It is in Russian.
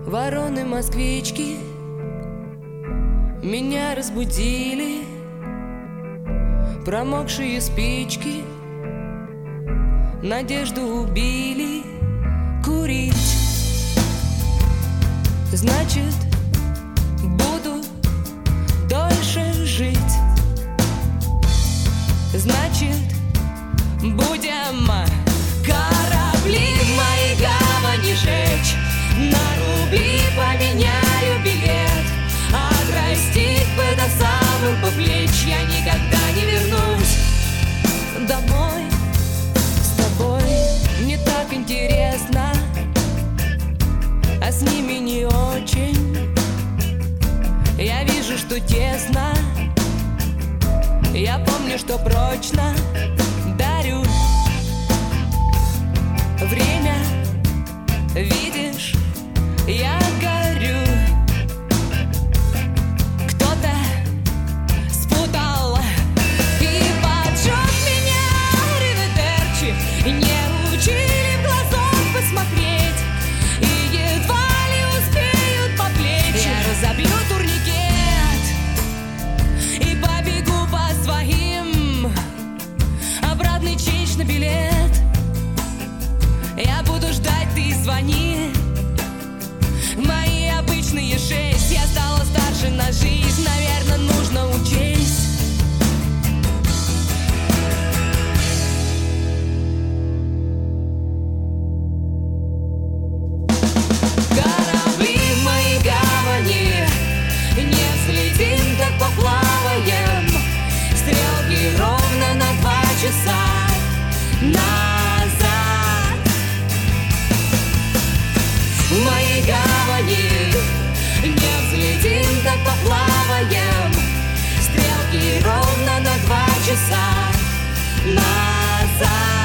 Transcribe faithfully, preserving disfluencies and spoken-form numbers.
Вороны-москвички меня разбудили, промокшие спички надежду убили. Курить значит буду дольше жить, значит будем корабли в моей гавани жечь, на рубли поменяю билет, отрастить бы до самых бы плеч. Я никогда не вернусь домой с тобой. Мне так интересно, а с ними не очень. Я вижу, что тесно, я помню, что прочно дарю время. Видишь, я горю. Кто-то спутал и поджег меня риведерчи. Не учили в глазок посмотреть, и едва ли успеют по плечи. Я разобью турникет и побегу по своим. Обратный ченч на билет. Я буду ждать, ты звони. Мои обычные шесть. Я стала старше на жизнь, наверное, нужно учесть. Корабли в моей гавани, не взлетим, так поплаваем. Стрелки ровно на два часа назад. В моей гавани не взлетим, так поплаваем. Стрелки ровно на два часа назад.